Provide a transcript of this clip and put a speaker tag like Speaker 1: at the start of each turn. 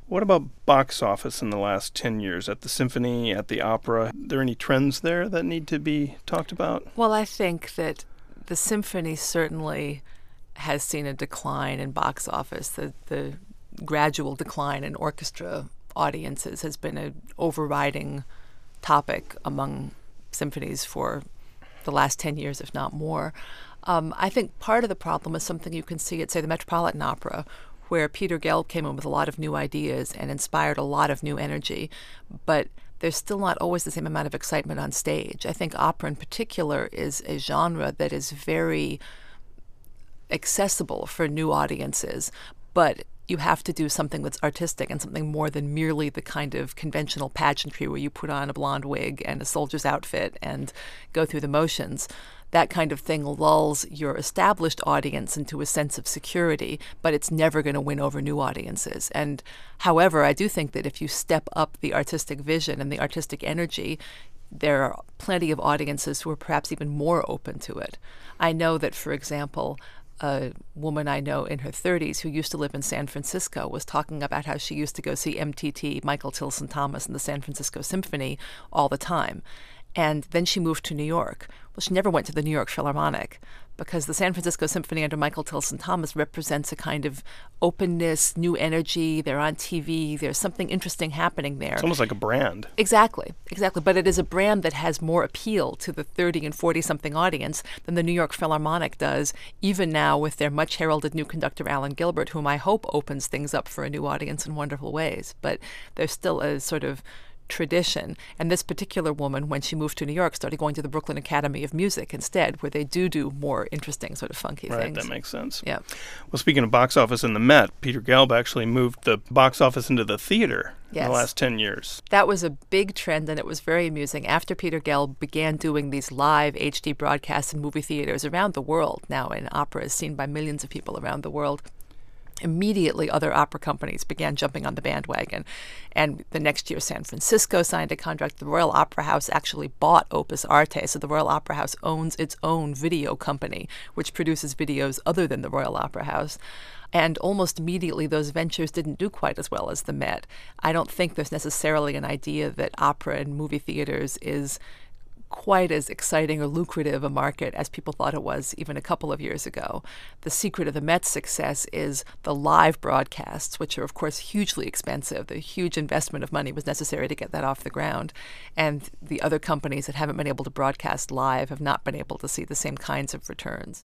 Speaker 1: What about box office in the last 10 years at the symphony, at the opera? Are there any trends there that need to be talked about?
Speaker 2: Well, I think that the symphony certainly has seen a decline in box office. The gradual decline in orchestra audiences has been an overriding topic among symphonies for the last 10 years, if not more. I think part of the problem is something you can see at, say, the Metropolitan Opera, where Peter Gelb came in with a lot of new ideas and inspired a lot of new energy, but there's still not always the same amount of excitement on stage. I think opera in particular is a genre that is very accessible for new audiences, but you have to do something that's artistic and something more than merely the kind of conventional pageantry where you put on a blonde wig and a soldier's outfit and go through the motions. That kind of thing lulls your established audience into a sense of security, but it's never going to win over new audiences. And however, I do think that if you step up the artistic vision and the artistic energy, there are plenty of audiences who are perhaps even more open to it. I know that, for example, a woman I know in her 30s who used to live in San Francisco was talking about how she used to go see MTT, Michael Tilson Thomas, and the San Francisco Symphony all the time. And then she moved to New York. Well, she never went to the New York Philharmonic because the San Francisco Symphony under Michael Tilson Thomas represents a kind of openness, new energy. They're on TV. There's something interesting happening there.
Speaker 1: It's almost like a brand.
Speaker 2: Exactly. But it is a brand that has more appeal to the 30 and 40-something audience than the New York Philharmonic does, even now with their much heralded new conductor, Alan Gilbert, whom I hope opens things up for a new audience in wonderful ways. But there's still a sort of tradition. And this particular woman, when she moved to New York, started going to the Brooklyn Academy of Music instead, where they do more interesting sort of funky things.
Speaker 1: Right, that makes sense.
Speaker 2: Yeah.
Speaker 1: Well, speaking of box office in the Met, Peter Gelb actually moved the box office into the theater in the last 10 years.
Speaker 2: That was a big trend, and it was very amusing. After Peter Gelb began doing these live HD broadcasts in movie theaters around the world, now in opera is seen by millions of people around the world, immediately other opera companies began jumping on the bandwagon. And the next year, San Francisco signed a contract. The Royal Opera House actually bought Opus Arte, so the Royal Opera House owns its own video company, which produces videos other than the Royal Opera House. And almost immediately, those ventures didn't do quite as well as the Met. I don't think there's necessarily an idea that opera in movie theaters is quite as exciting or lucrative a market as people thought it was even a couple of years ago. The secret of the Met's success is the live broadcasts, which are, of course, hugely expensive. The huge investment of money was necessary to get that off the ground. And the other companies that haven't been able to broadcast live have not been able to see the same kinds of returns.